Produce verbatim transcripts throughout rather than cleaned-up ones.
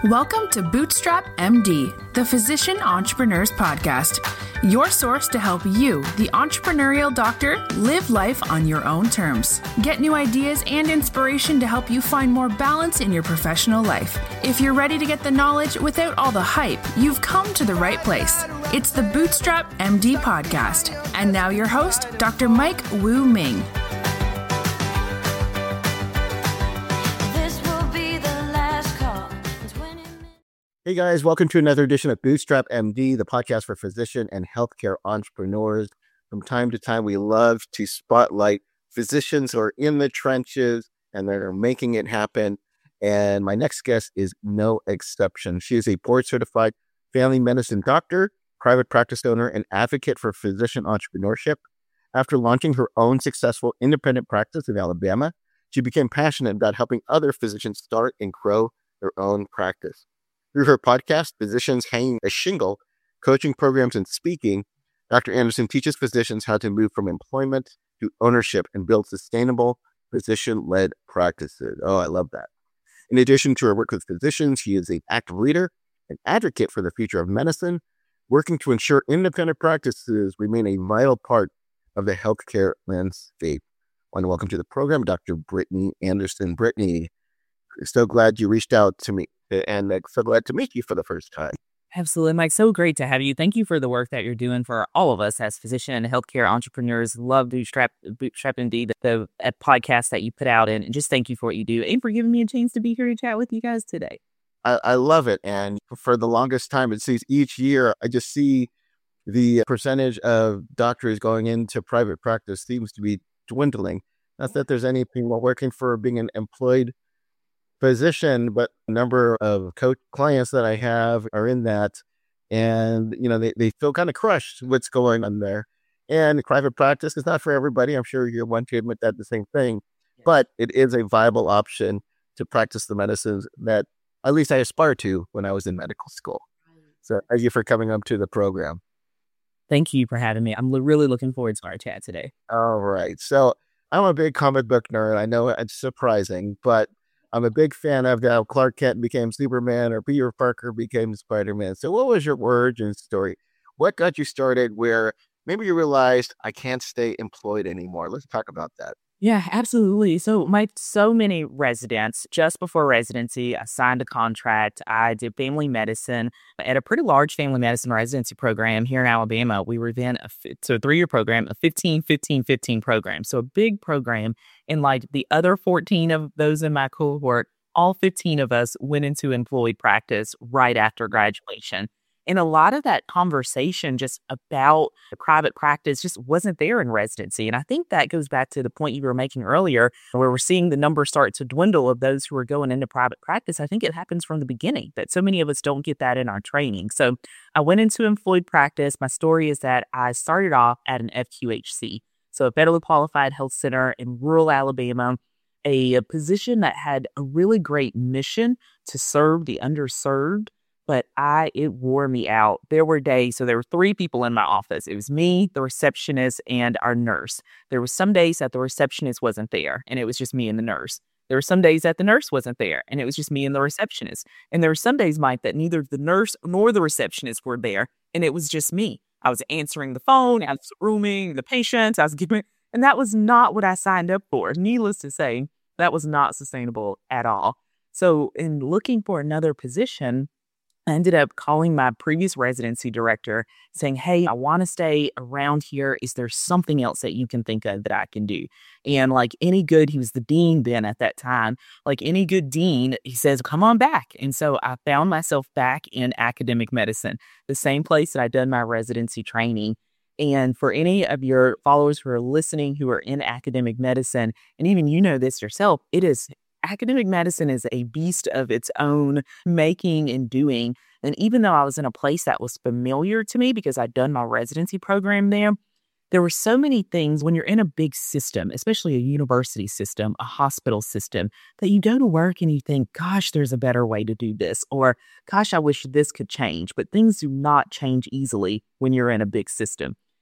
Welcome to Bootstrap M D, the Physician Entrepreneurs Podcast, your source to help you, the entrepreneurial doctor, live life on your own terms. Get new ideas and inspiration to help you find more balance in your professional life. If you're ready to get the knowledge without all the hype, you've come to the right place. It's the Bootstrap M D Podcast. And now your host, Doctor Mike Wu Ming. Hey guys, welcome to another edition of Bootstrap M D, the podcast for physician and healthcare entrepreneurs. From time to time, we love to spotlight physicians who are in the trenches and that are making it happen. And my next guest is no exception. She is a board-certified family medicine doctor, private practice owner, and advocate for physician entrepreneurship. After launching her own successful independent practice in Alabama, she became passionate about helping other physicians start and grow their own practice. Through her podcast, Physicians Hanging a Shingle, coaching programs, and speaking, Doctor Anderson teaches physicians how to move from employment to ownership and build sustainable physician-led practices. Oh, I love that. In addition to her work with physicians, she is an active leader and advocate for the future of medicine, working to ensure independent practices remain a vital part of the healthcare landscape. I want to welcome to the program Doctor Brittany Anderson. Brittany, so glad you reached out to me. And so glad to meet you for the first time. Absolutely, Mike. So great to have you. Thank you for the work that you're doing for all of us as physician and healthcare entrepreneurs. Love Bootstrap, Bootstrap M D, the, the uh, podcast that you put out. And just thank you for what you do and for giving me a chance to be here to chat with you guys today. I, I love it. And for the longest time, it seems each year, I just see the percentage of doctors going into private practice seems to be dwindling. Not that there's any people working for being an employed physician, but a number of coach clients that I have are in that, and you know they, they feel kind of crushed what's going on there. And private practice is not for everybody. I'm sure you're one to admit that the same thing, but it is a viable option to practice the medicines that at least I aspired to when I was in medical school. So thank you for coming up to the program. Thank you for having me. I'm l- really looking forward to our chat today. All right. So I'm a big comic book nerd. I know it's surprising, but I'm a big fan of how Clark Kent became Superman or Peter Parker became Spider-Man. So what was your origin story? What got you started where maybe you realized I can't stay employed anymore? Let's talk about that. Yeah, absolutely. So my so many residents, just before residency, I signed a contract. I did family medicine at a pretty large family medicine residency program here in Alabama. We were then a, so a three-year program, a fifteen, fifteen, fifteen program. So a big program. And like the other fourteen of those in my cohort, all fifteen of us went into employed practice right after graduation. And a lot of that conversation just about the private practice just wasn't there in residency. And I think that goes back to the point you were making earlier, where we're seeing the numbers start to dwindle of those who are going into private practice. I think it happens from the beginning that so many of us don't get that in our training. So I went into employed practice. My story is that I started off at an F Q H C, so a federally qualified health center in rural Alabama, a, a position that had a really great mission to serve the underserved. But I, it wore me out. There were days, so there were three people in my office. It was me, the receptionist, and our nurse. There were some days that the receptionist wasn't there, and it was just me and the nurse. There were some days that the nurse wasn't there, and it was just me and the receptionist. And there were some days, Mike, that neither the nurse nor the receptionist were there, and it was just me. I was answering the phone, I was rooming the patients, I was giving, and that was not what I signed up for. Needless to say, that was not sustainable at all. So in looking for another position, I ended up calling my previous residency director saying, hey, I want to stay around here. Is there something else that you can think of that I can do? And like any good, he was the dean then at that time, like any good dean, he says, come on back. And so I found myself back in academic medicine, the same place that I'd done my residency training. And for any of your followers who are listening, who are in academic medicine, and even you know this yourself, it is academic medicine is a beast of its own making and doing. And even though I was in a place that was familiar to me because I'd done my residency program there, there were so many things when you're in a big system, especially a university system, a hospital system, that you go to work and you think, gosh, there's a better way to do this, or gosh, I wish this could change. But things do not change easily when you're in a big system.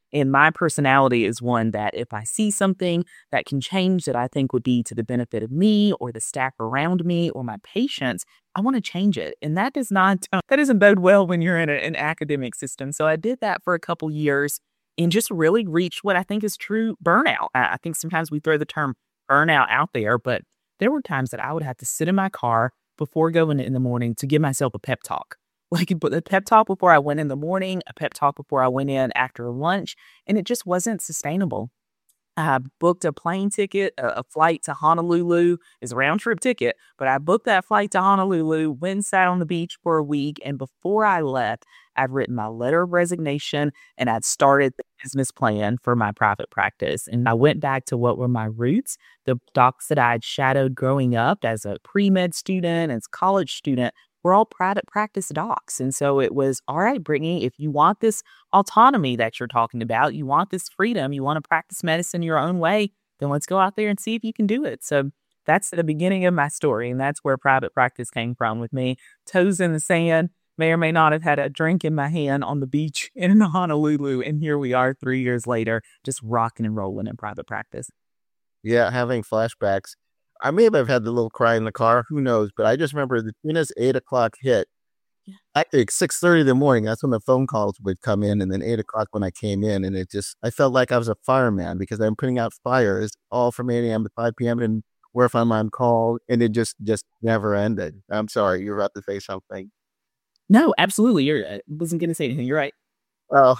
And my personality is one that if I see something that can change that I think would be to the benefit of me or the staff around me or my patients, I want to change it. And that does not, uh, that doesn't bode well when you're in a, an academic system. So I did that for a couple years and just really reached what I think is true burnout. I, I think sometimes we throw the term burnout out there, but there were times that I would have to sit in my car before going in the morning to give myself a pep talk. Like a pep talk before I went in the morning, a pep talk before I went in after lunch, and it just wasn't sustainable. I booked a plane ticket, a, a flight to Honolulu. It's a round trip ticket, but I booked that flight to Honolulu, went and sat on the beach for a week. And before I left, I'd written my letter of resignation and I'd started the business plan for my private practice. And I went back to what were my roots, the docs that I'd shadowed growing up as a pre-med student, as a college student, were all private practice docs. And so it was, all right, Brittany, if you want this autonomy that you're talking about, you want this freedom, you want to practice medicine your own way, then let's go out there and see if you can do it. So that's the beginning of my story. And that's where private practice came from with me. Toes in the sand, may or may not have had a drink in my hand on the beach in Honolulu. And here we are three years later, just rocking and rolling in private practice. Yeah, having flashbacks. I may have had the little cry in the car, who knows? But I just remember as soon as eight o'clock hit, yeah. Actually six thirty in the morning, that's when the phone calls would come in. And then eight o'clock when I came in, and it just, I felt like I was a fireman because I'm putting out fires all from eight a.m. to five p.m. and where I'm on call. And it just, just never ended. I'm sorry, you're about to say something. No, absolutely. You're, I wasn't going to say anything. You're right. Well,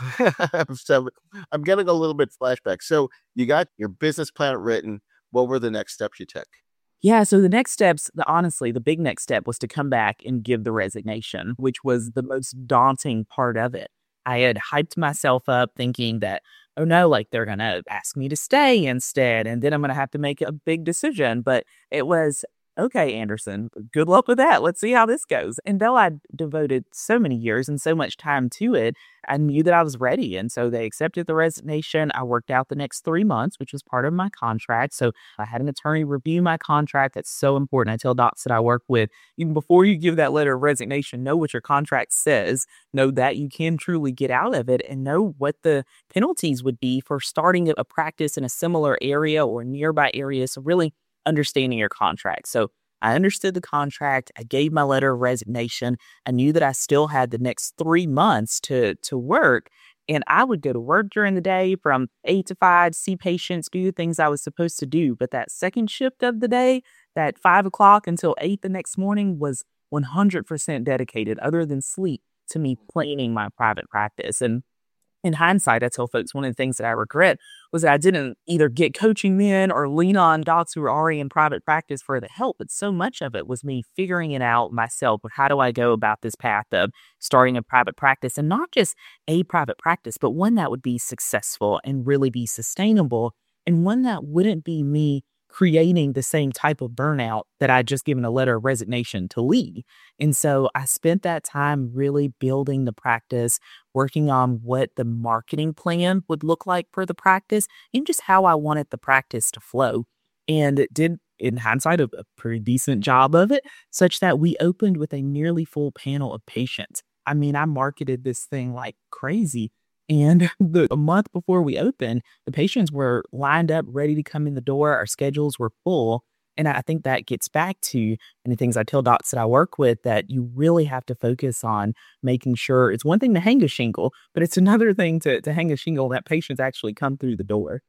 so I'm getting a little bit flashback. So you got your business plan written. What were the next steps you took? Yeah, so the next steps, the, honestly, the big next step was to come back and give the resignation, which was the most daunting part of it. I had hyped myself up thinking that, oh no, like they're going to ask me to stay instead, and then I'm going to have to make a big decision. But it was, okay, Anderson, good luck with that. Let's see how this goes. And though I devoted so many years and so much time to it, I knew that I was ready. And so they accepted the resignation. I worked out the next three months, which was part of my contract. So I had an attorney review my contract. That's so important. I tell docs that I work with, even before you give that letter of resignation, know what your contract says, know that you can truly get out of it, and know what the penalties would be for starting a practice in a similar area or nearby area. So really understanding your contract. So I understood the contract. I gave my letter of resignation. I knew that I still had the next three months to, to work. And I would go to work during the day from eight to five, see patients, do the things I was supposed to do. But that second shift of the day, that five o'clock until eight the next morning, was one hundred percent dedicated, other than sleep, to me planning my private practice. And in hindsight, I tell folks one of the things that I regret was that I didn't either get coaching then or lean on docs who were already in private practice for the help. But so much of it was me figuring it out myself. How do I go about this path of starting a private practice, and not just a private practice, but one that would be successful and really be sustainable, and one that wouldn't be me creating the same type of burnout that I'd just given a letter of resignation to lead. And so I spent that time really building the practice, working on what the marketing plan would look like for the practice, and just how I wanted the practice to flow. And it did, in hindsight, a, a pretty decent job of it, such that we opened with a nearly full panel of patients. I mean, I marketed this thing like crazy. And the, a month before we opened, the patients were lined up, ready to come in the door. Our schedules were full. And I think that gets back to, and the things I tell docs that I work with, that you really have to focus on making sure it's one thing to hang a shingle, but it's another thing to, to hang a shingle that patients actually come through the door.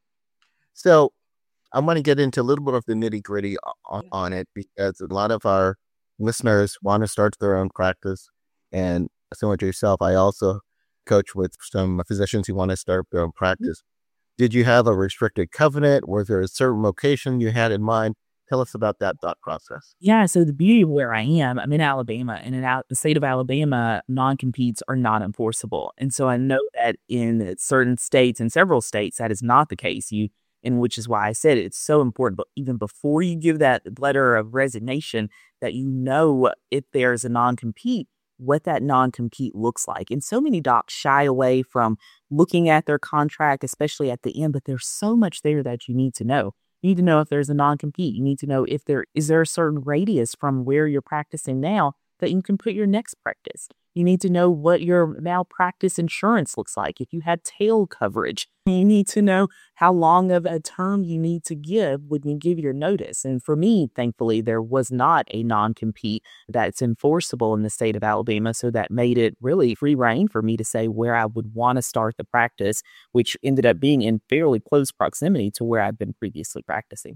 So I want to get into a little bit of the nitty gritty on, on it, because a lot of our listeners want to start their own practice. And similar to yourself, I also coach with some physicians who want to start their own practice. Did you have a restricted covenant? Was there a certain location you had in mind? Tell us about that thought process. Yeah, so the beauty of where I am, I'm in Alabama, and in Al- the state of Alabama, non-competes are not enforceable. And so I know that in certain states, in several states, that is not the case. You, and which is why I said it's so important. But even before you give that letter of resignation, that you know if there's a non-compete, what that non-compete looks like. And so many docs shy away from looking at their contract, especially at the end, but there's so much there that you need to know. You need to know if there's a non-compete. You need to know if there is there a certain radius from where you're practicing now that you can put your next practice. You need to know what your malpractice insurance looks like. If you had tail coverage, you need to know how long of a term you need to give when you give your notice. And for me, thankfully, there was not a non-compete that's enforceable in the state of Alabama. So that made it really free reign for me to say where I would want to start the practice, which ended up being in fairly close proximity to where I'd been previously practicing.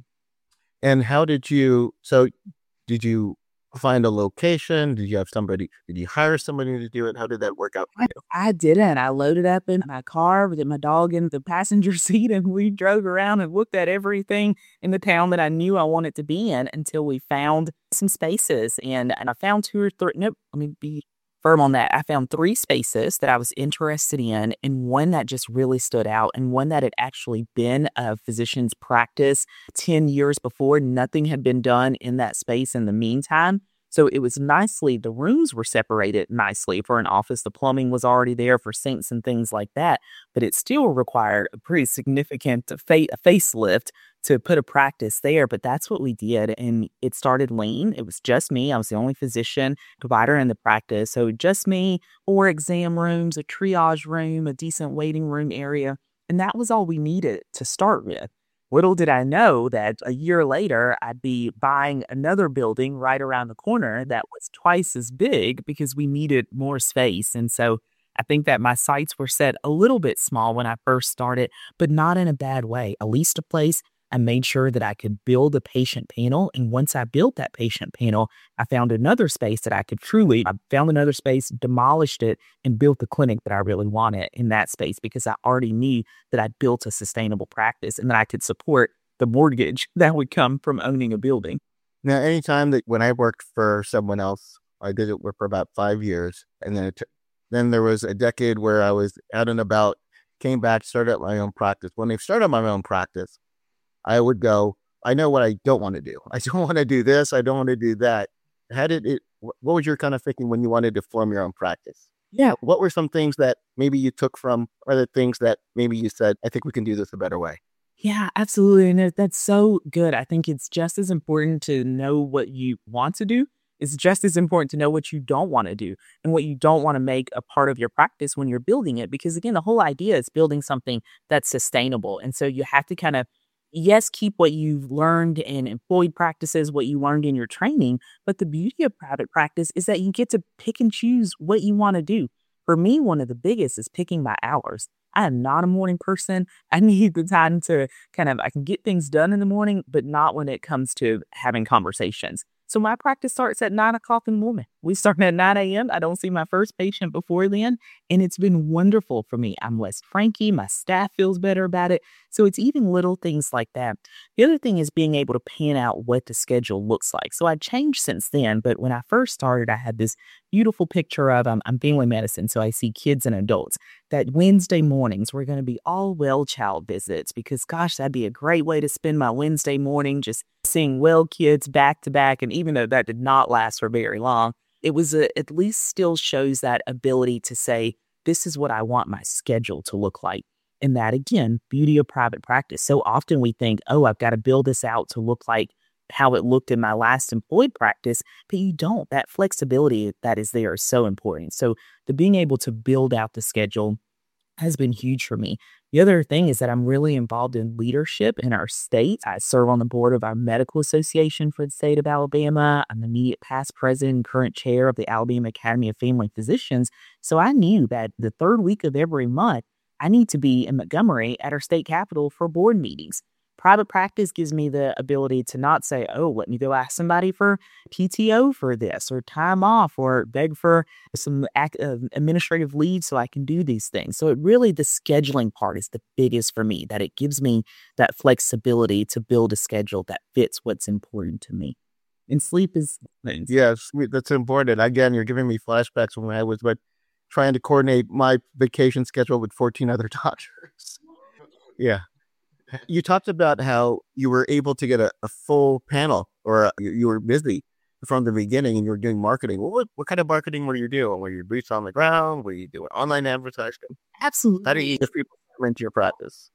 And how did you, so did you find a location? Did you have somebody, did you hire somebody to do it? How did that work out for you? I didn't. I loaded up in my car with my dog in the passenger seat, and we drove around and looked at everything in the town that I knew I wanted to be in until we found some spaces. And, and I found two or three, nope, let me be firm on that. I found three spaces that I was interested in, and one that just really stood out, and one that had actually been a physician's practice ten years before. Nothing had been done in that space in the meantime. So it was nicely, the rooms were separated nicely for an office. The plumbing was already there for sinks and things like that, but it still required a pretty significant fa- facelift to put a practice there. But that's what we did. And it started lean. It was just me. I was the only physician provider in the practice. So just me, four exam rooms, a triage room, a decent waiting room area. And that was all we needed to start with. Little did I know that a year later, I'd be buying another building right around the corner that was twice as big because we needed more space. And so I think that my sights were set a little bit small when I first started, but not in a bad way. I leased a place. I made sure that I could build a patient panel. And once I built that patient panel, I found another space that I could truly, I found another space, demolished it, and built the clinic that I really wanted in that space because I already knew that I'd built a sustainable practice and that I could support the mortgage that would come from owning a building. Now, anytime that when I worked for someone else, I did it for about five years. And then, it, then there was a decade where I was out and about, came back, started my own practice. When I started my own practice, I would go, I know what I don't want to do. I don't want to do this. I don't want to do that. How did it, what was your kind of thinking when you wanted to form your own practice? Yeah. What were some things that maybe you took from other things that maybe you said, I think we can do this a better way? Yeah, absolutely. And that's so good. I think it's just as important to know what you want to do. It's just as important to know what you don't want to do and what you don't want to make a part of your practice when you're building it. Because again, the whole idea is building something that's sustainable. And so you have to kind of, yes, keep what you've learned in employed practices, what you learned in your training. But the beauty of private practice is that you get to pick and choose what you want to do. For me, one of the biggest is picking my hours. I am not a morning person. I need the time to kind of, I can get things done in the morning, but not when it comes to having conversations. So my practice starts at nine o'clock in the morning. We start at nine a.m. I don't see my first patient before then. And it's been wonderful for me. I'm less cranky. My staff feels better about it. So it's even little things like that. The other thing is being able to pan out what the schedule looks like. So I changed since then. But when I first started, I had this beautiful picture of, um, I'm family medicine, so I see kids and adults, that Wednesday mornings were going to be all well child visits because, gosh, that'd be a great way to spend my Wednesday morning just seeing well kids back to back. And even though that did not last for very long, it was a, at least still shows that ability to say, this is what I want my schedule to look like. And that, again, beauty of private practice. So often we think, oh, I've got to build this out to look like how it looked in my last employed practice, but you don't. That flexibility that is there is so important. So the being able to build out the schedule has been huge for me. The other thing is that I'm really involved in leadership in our state. I serve on the board of our medical association for the state of Alabama. I'm the immediate past president and current chair of the Alabama Academy of Family Physicians. So I knew that the third week of every month, I need to be in Montgomery at our state capitol for board meetings. Private practice gives me the ability to not say, oh, let me go ask somebody for P T O for this or time off or beg for some ac- uh, administrative leave so I can do these things. So it really, the scheduling part is the biggest for me, that it gives me that flexibility to build a schedule that fits what's important to me. And sleep is... Yes, that's important. Again, you're giving me flashbacks when I was but trying to coordinate my vacation schedule with fourteen other doctors. Yeah. You talked about how you were able to get a, a full panel, or a, you, you were busy from the beginning and you were doing marketing. What what kind of marketing were you doing? Were you boots on the ground? Were you doing online advertising? Absolutely. How do you get people into your practice?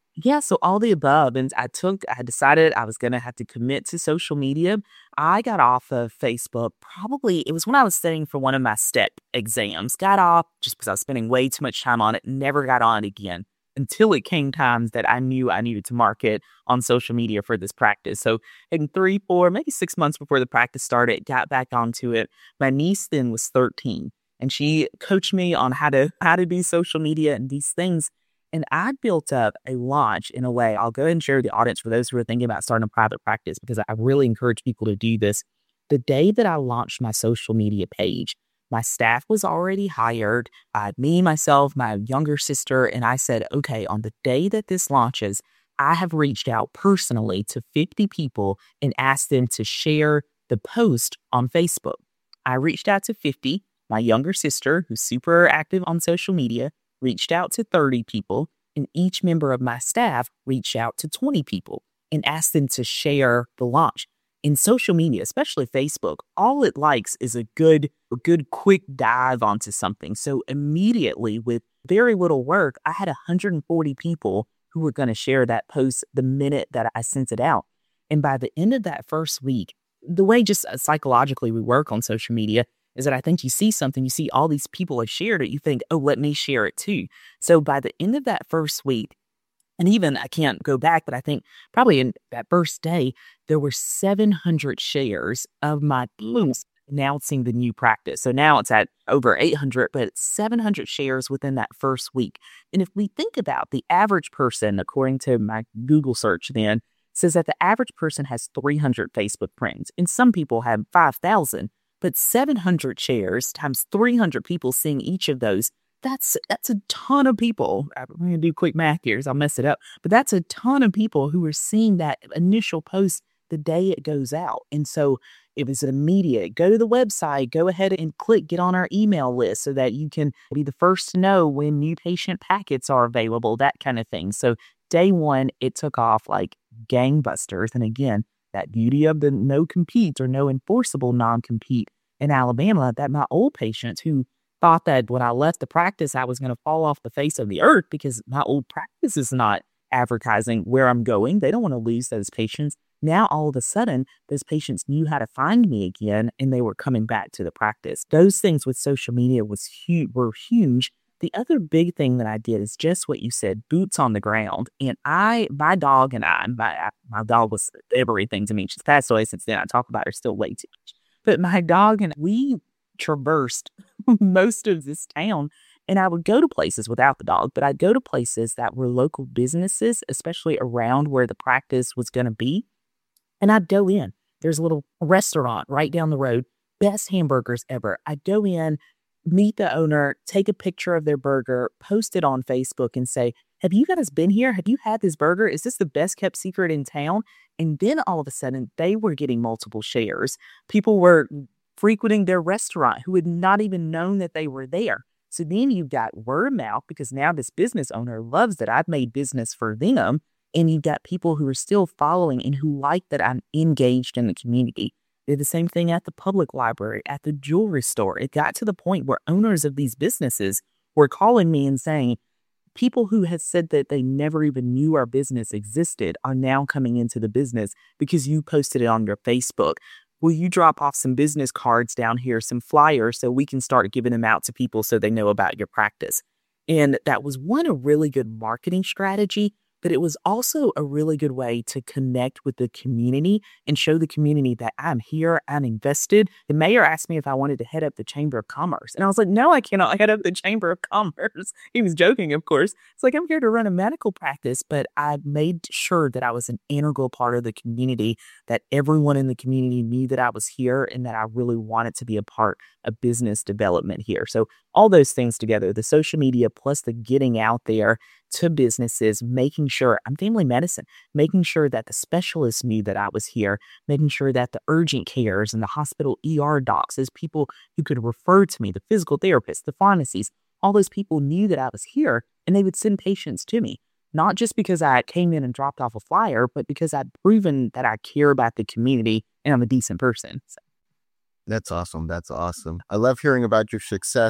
Yeah, so all the above. And I took, I decided I was going to have to commit to social media. I got off of Facebook probably, it was when I was studying for one of my STEP exams. Got off just because I was spending way too much time on it, never got on it again until it came times that I knew I needed to market on social media for this practice. So in three, four, maybe six months before the practice started, got back onto it. My niece then was thirteen and she coached me on how to, how to do social media and these things. And I built up a launch in a way. I'll go ahead and share with the audience for those who are thinking about starting a private practice, because I really encourage people to do this. The day that I launched my social media page, my staff was already hired. Uh, me, myself, my younger sister, and I said, okay, on the day that this launches, I have reached out personally to fifty people and asked them to share the post on Facebook. I reached out to fifty. My younger sister, who's super active on social media, reached out to thirty people, and each member of my staff reached out to twenty people and asked them to share the launch. In social media, especially Facebook, all it likes is a good, a good quick dive onto something. So immediately, with very little work, I had one hundred forty people who were going to share that post the minute that I sent it out. And by the end of that first week, the way just psychologically we work on social media is that I think you see something, you see all these people have shared it, you think, oh, let me share it too. So by the end of that first week, and even I can't go back, but I think probably in that first day, there were seven hundred shares of my post announcing the new practice. So now it's at over eight hundred, but it's seven hundred shares within that first week. And if we think about the average person, according to my Google search then, says that the average person has three hundred Facebook friends, and some people have five thousand. But seven hundred shares times three hundred people seeing each of those, that's that's a ton of people. I'm going to do quick math here, so I'll mess it up. But that's a ton of people who are seeing that initial post the day it goes out. And so it was immediate. Go to the website, go ahead and click, get on our email list so that you can be the first to know when new patient packets are available, that kind of thing. So day one, it took off like gangbusters. And again, that beauty of the no compete or no enforceable non-compete in Alabama, that my old patients who thought that when I left the practice, I was going to fall off the face of the earth because my old practice is not advertising where I'm going. They don't want to lose those patients. Now, all of a sudden, those patients knew how to find me again, and they were coming back to the practice. Those things with social media was hu- were huge. The other big thing that I did is just what you said, boots on the ground. And I, my dog and I, my, my dog was everything to me. She's passed away since then. I talk about her still way too much. But my dog and we traversed most of this town. And I would go to places without the dog, but I'd go to places that were local businesses, especially around where the practice was going to be. And I'd go in. There's a little restaurant right down the road, best hamburgers ever. I'd go in, meet the owner, take a picture of their burger, post it on Facebook and say, have you guys been here? Have you had this burger? Is this the best kept secret in town? And then all of a sudden, they were getting multiple shares. People were frequenting their restaurant who had not even known that they were there. So then you've got word of mouth because now this business owner loves that I've made business for them. And you've got people who are still following and who like that I'm engaged in the community. Did the same thing at the public library, at the jewelry store. It got to the point where owners of these businesses were calling me and saying, people who had said that they never even knew our business existed are now coming into the business because you posted it on your Facebook. Will you drop off some business cards down here, some flyers, so we can start giving them out to people so they know about your practice? And that was one, a really good marketing strategy, but it was also a really good way to connect with the community and show the community that I'm here, I'm invested. The mayor asked me if I wanted to head up the Chamber of Commerce. And I was like, no, I cannot head up the Chamber of Commerce. He was joking, of course. It's like, I'm here to run a medical practice, but I made sure that I was an integral part of the community, that everyone in the community knew that I was here and that I really wanted to be a part of business development here. So all those things together, the social media plus the getting out there to businesses, making sure I'm family medicine, making sure that the specialists knew that I was here, making sure that the urgent cares and the hospital E R docs, as people who could refer to me, the physical therapists, the pharmacies, all those people knew that I was here and they would send patients to me. Not just because I came in and dropped off a flyer, but because I'd proven that I care about the community and I'm a decent person. So. That's awesome. That's awesome. I love hearing about your success.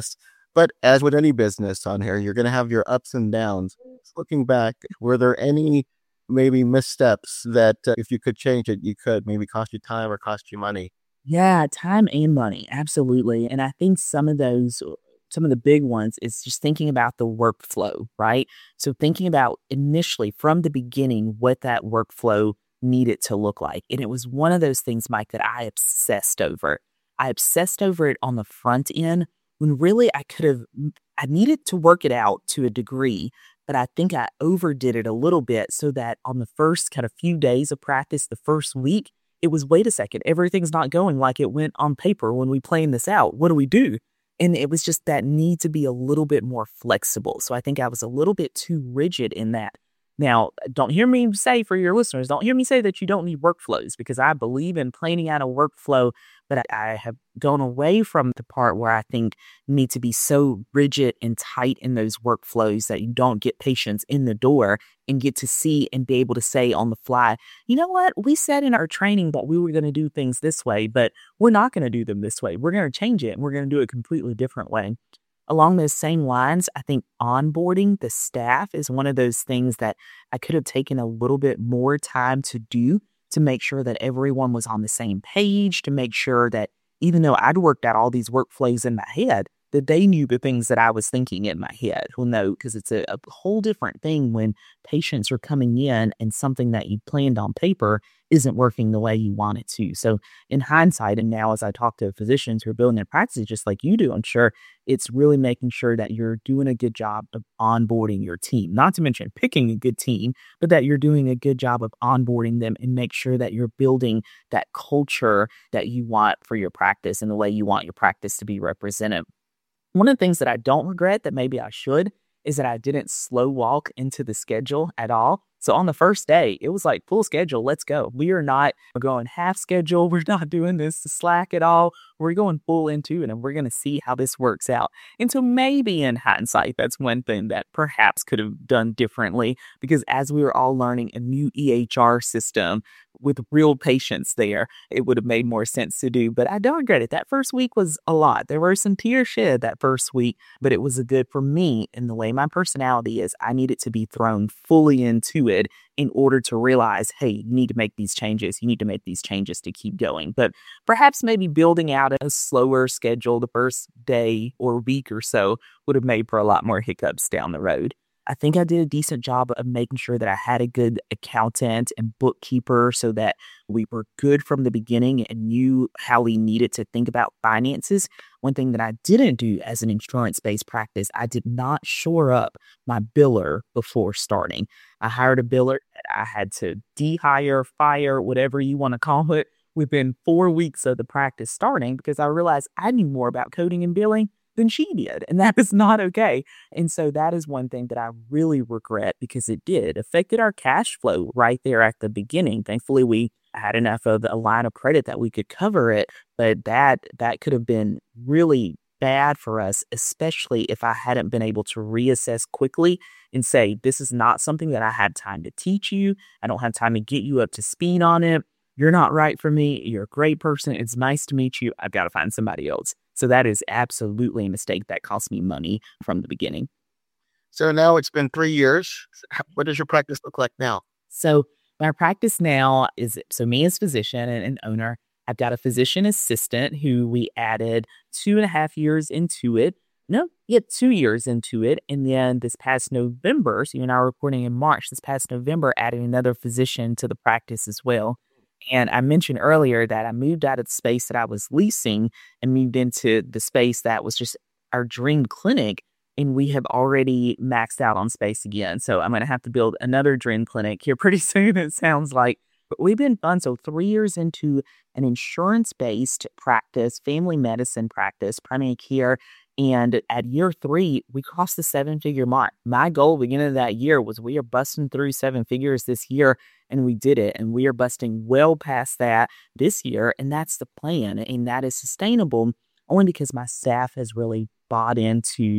But as with any business on here, you're going to have your ups and downs. Looking back, were there any maybe missteps that uh, if you could change it, you could maybe cost you time or cost you money? Yeah, time and money. Absolutely. And I think some of those, some of the big ones is just thinking about the workflow, right? So thinking about initially from the beginning what that workflow needed to look like. And it was one of those things, Mike, that I obsessed over. I obsessed over it on the front end when really I could have, I needed to work it out to a degree, but I think I overdid it a little bit so that on the first kind of few days of practice, the first week, it was, wait a second, everything's not going like it went on paper when we planned this out. What do we do? And it was just that need to be a little bit more flexible. So I think I was a little bit too rigid in that. Now, don't hear me say for your listeners, don't hear me say that you don't need workflows, because I believe in planning out a workflow, but I, I have gone away from the part where I think you need to be so rigid and tight in those workflows that you don't get patients in the door and get to see and be able to say on the fly, you know what, we said in our training that we were going to do things this way, but we're not going to do them this way. We're going to change it and we're going to do it a completely different way. Along those same lines, I think onboarding the staff is one of those things that I could have taken a little bit more time to do to make sure that everyone was on the same page, to make sure that even though I'd worked out all these workflows in my head, that they knew the things that I was thinking in my head. Well, no, because it's a, a whole different thing when patients are coming in and something that you planned on paper isn't working the way you want it to. So in hindsight, and now as I talk to physicians who are building their practices just like you do, I'm sure it's really making sure that you're doing a good job of onboarding your team, not to mention picking a good team, but that you're doing a good job of onboarding them and make sure that you're building that culture that you want for your practice and the way you want your practice to be represented. One of the things that I don't regret that maybe I should is that I didn't slow walk into the schedule at all. So on the first day, it was like full schedule. Let's go. We are not going half schedule. We're not doing this to slack at all. We're going full into it and we're going to see how this works out. And so maybe in hindsight, that's one thing that perhaps could have done differently, because as we were all learning a new E H R system with real patients there, it would have made more sense to do. But I don't regret it. That first week was a lot. There were some tears shed that first week, but it was a good for me. And the way my personality is, I needed to be thrown fully into it in order to realize, hey, you need to make these changes. You need to make these changes to keep going. But perhaps maybe building out a slower schedule the first day or week or so would have made for a lot more hiccups down the road. I think I did a decent job of making sure that I had a good accountant and bookkeeper so that we were good from the beginning and knew how we needed to think about finances. One thing that I didn't do as an insurance-based practice, I did not shore up my biller before starting. I hired a biller. I had to de-hire, fire, whatever you want to call it, within four weeks of the practice starting, because I realized I knew more about coding and billing than she did. And that is not okay. And so that is one thing that I really regret, because it did affected our cash flow right there at the beginning. Thankfully, we had enough of a line of credit that we could cover it. But that that could have been really bad for us, especially if I hadn't been able to reassess quickly and say, this is not something that I had time to teach you. I don't have time to get you up to speed on it. You're not right for me. You're a great person. It's nice to meet you. I've got to find somebody else. So that is absolutely a mistake that cost me money from the beginning. So now it's been three years. What does your practice look like now? So my practice now is, so me as physician and an owner, I've got a physician assistant who we added two and a half years into it. No, yeah, two years into it. And then this past November, so you and I are recording in March, this past November, added another physician to the practice as well. And I mentioned earlier that I moved out of the space that I was leasing and moved into the space that was just our dream clinic. And we have already maxed out on space again. So I'm going to have to build another dream clinic here pretty soon, it sounds like. But we've been fun. So three years into an insurance-based practice, family medicine practice, primary care. And at year three, we crossed the seven-figure mark. My goal beginning of that year was we are busting through seven figures this year, and we did it. And we are busting well past that this year, and that's the plan. And that is sustainable only because my staff has really bought into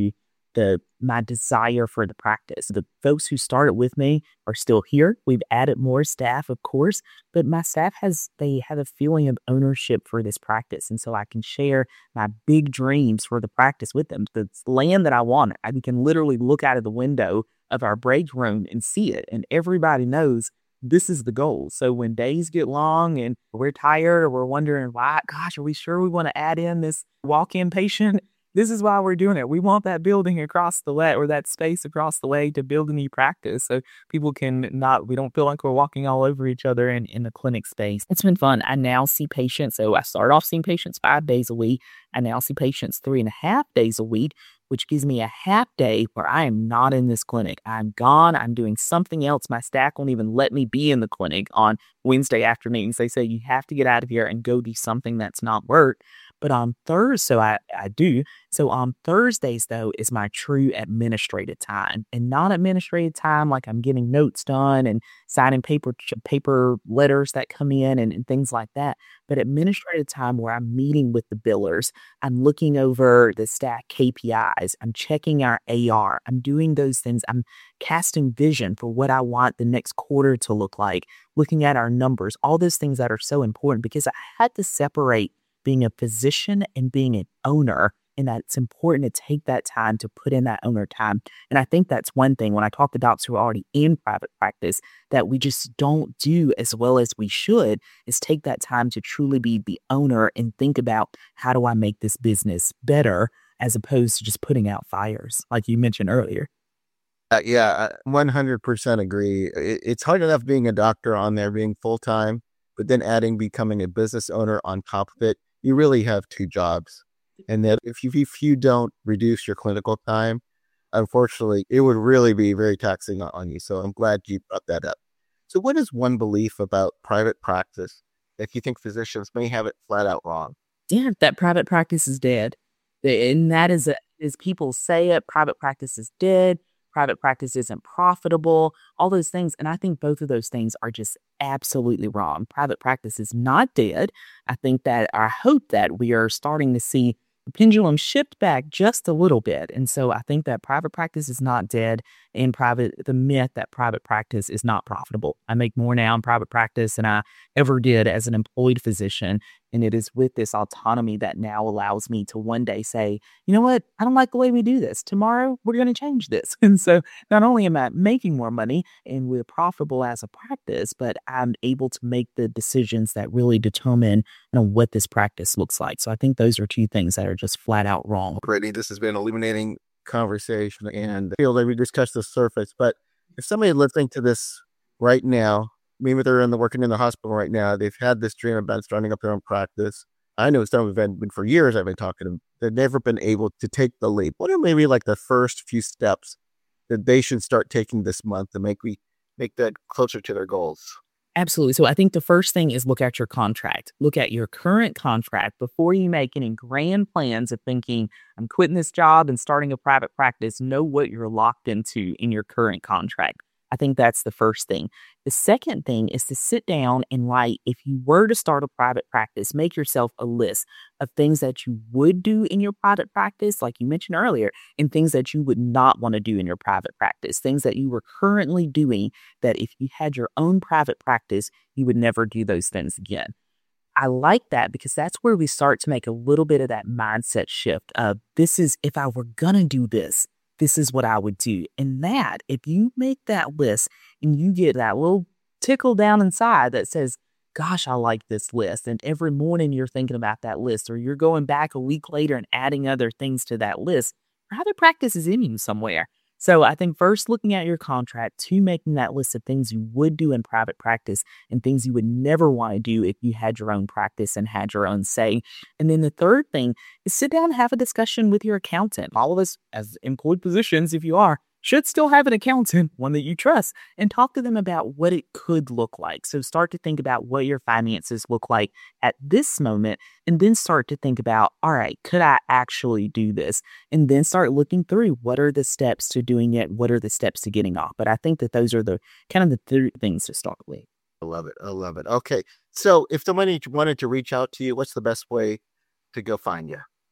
the my desire for the practice. The folks who started with me are still here. We've added more staff, of course, but my staff has, they have a feeling of ownership for this practice. And so I can share my big dreams for the practice with them. The land that I want, I can literally look out of the window of our break room and see it. And everybody knows this is the goal. So when days get long and we're tired or we're wondering, why, gosh, are we sure we want to add in this walk-in patient? This is why we're doing it. We want that building across the way or that space across the way to build a new practice so people can not, we don't feel like we're walking all over each other in, in the clinic space. It's been fun. I now see patients. So I started off seeing patients five days a week. I now see patients three and a half days a week, which gives me a half day where I am not in this clinic. I'm gone. I'm doing something else. My staff won't even let me be in the clinic on Wednesday afternoons. They say, you have to get out of here and go do something that's not work. But on Thursday, so I, I do. So on Thursdays, though, is my true administrative time, and not administrative time like I'm getting notes done and signing paper paper letters that come in and, and things like that. But administrative time where I'm meeting with the billers, I'm looking over the staff K P Is, I'm checking our A R, I'm doing those things. I'm casting vision for what I want the next quarter to look like, looking at our numbers, all those things that are so important because I had to separate being a physician and being an owner. And that it's important to take that time to put in that owner time. And I think that's one thing when I talk to docs who are already in private practice that we just don't do as well as we should is take that time to truly be the owner and think about how do I make this business better as opposed to just putting out fires like you mentioned earlier. Uh, yeah, I one hundred percent agree. It, it's hard enough being a doctor on there, being full-time, but then adding becoming a business owner on top of it. You really have two jobs. And that if you, if you don't reduce your clinical time, unfortunately, it would really be very taxing on you. So I'm glad you brought that up. So what is one belief about private practice that you think physicians may have it flat out wrong? Yeah, that private practice is dead. And that is, a, is people say it, private practice is dead. Private practice isn't profitable, all those things. And I think both of those things are just absolutely wrong. Private practice is not dead. I think that I hope that we are starting to see the pendulum shift back just a little bit. And so I think that private practice is not dead and private, the myth that private practice is not profitable. I make more now in private practice than I ever did as an employed physician. And it is with this autonomy that now allows me to one day say, you know what, I don't like the way we do this. Tomorrow, we're going to change this. And so not only am I making more money and we're profitable as a practice, but I'm able to make the decisions that really determine you know, what this practice looks like. So I think those are two things that are just flat out wrong. Brittany, this has been an illuminating conversation and I feel like we just touched the surface. But if somebody listening to this right now, maybe they're in the working in the hospital right now. They've had this dream about starting up their own practice. I know some of them, been for years I've been talking to them. They've never been able to take the leap. What are maybe like the first few steps that they should start taking this month to make we make that closer to their goals? Absolutely. So I think the first thing is look at your contract. Look at your current contract before you make any grand plans of thinking, I'm quitting this job and starting a private practice. Know what you're locked into in your current contract. I think that's the first thing. The second thing is to sit down and write, if you were to start a private practice, make yourself a list of things that you would do in your private practice, like you mentioned earlier, and things that you would not want to do in your private practice, things that you were currently doing that if you had your own private practice, you would never do those things again. I like that because that's where we start to make a little bit of that mindset shift of this is, if I were going to do this, this is what I would do. And that, if you make that list and you get that little tickle down inside that says, gosh, I like this list. And every morning you're thinking about that list, or you're going back a week later and adding other things to that list, private practice is in you somewhere. So I think first looking at your contract, two, making that list of things you would do in private practice and things you would never want to do if you had your own practice and had your own say. And then the third thing is sit down and have a discussion with your accountant. All of us as employed physicians, if you are, should still have an accountant, one that you trust, and talk to them about what it could look like. So start to think about what your finances look like at this moment, and then start to think about, all right, could I actually do this? And then start looking through what are the steps to doing it? What are the steps to getting off? But I think that those are the kind of the three things to start with. I love it. I love it. Okay. So if somebody wanted to reach out to you, what's the best way to go find you?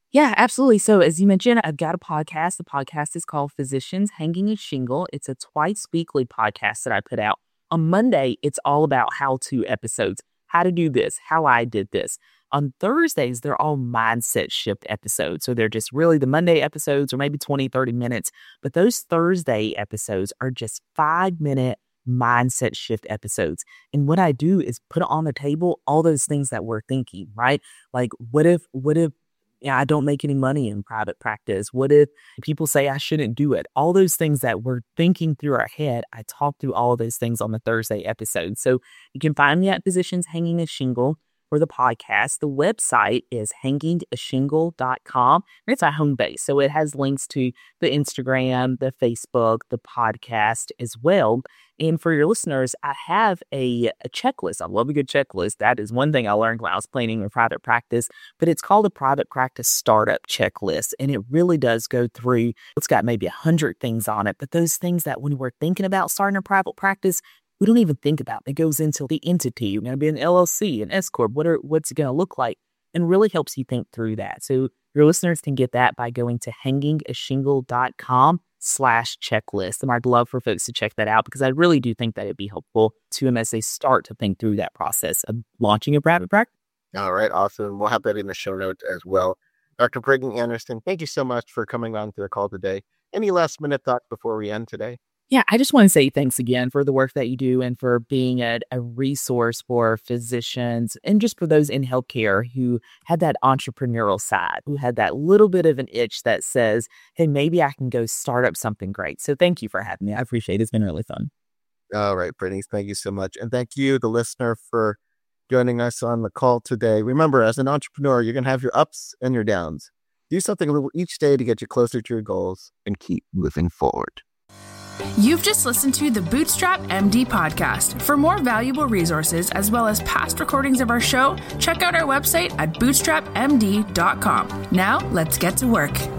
Yeah, absolutely. So as you mentioned, I've got a podcast. The podcast is called Physicians Hanging a Shingle. It's a twice weekly podcast that I put out. On Monday, it's all about how-to episodes, how to do this, how I did this. On Thursdays, they're all mindset shift episodes. So they're just really the Monday episodes or maybe twenty, thirty minutes. But those Thursday episodes are just five minute mindset shift episodes. And what I do is put on the table all those things that we're thinking, right? Like, what if, what if, yeah, I don't make any money in private practice? What if people say I shouldn't do it? All those things that we're thinking through our head, I talk through all of those things on the Thursday episode. So you can find me at Physicians Hanging a Shingle for the podcast. The website is hanging a shingle dot com. It's our home base. So it has links to the Instagram, the Facebook, the podcast as well. And for your listeners, I have a, a checklist. I love a good checklist. That is one thing I learned when I was planning a private practice, but it's called a private practice startup checklist. And it really does go through, it's got maybe a hundred things on it, but those things that when we're thinking about starting a private practice, we don't even think about. It goes into the entity. You're going to be an L L C, an S Corp. What are, what's it going to look like? And really helps you think through that. So your listeners can get that by going to hanging a shingle dot com slash checklist. And I'd love for folks to check that out because I really do think that it'd be helpful to them as they start to think through that process of launching a private practice. All right, awesome. We'll have that in the show notes as well. Doctor Brittany Anderson, thank you so much for coming on to the call today. Any last minute thoughts before we end today? Yeah, I just want to say thanks again for the work that you do and for being a, a resource for physicians and just for those in healthcare who had that entrepreneurial side, who had that little bit of an itch that says, hey, maybe I can go start up something great. So thank you for having me. I appreciate it. It's been really fun. All right, Brittany, thank you so much. And thank you, the listener, for joining us on the call today. Remember, as an entrepreneur, you're going to have your ups and your downs. Do something a little each day to get you closer to your goals and keep moving forward. You've just listened to the Bootstrap M D podcast. For more valuable resources, as well as past recordings of our show, check out our website at bootstrap m d dot com. Now, let's get to work.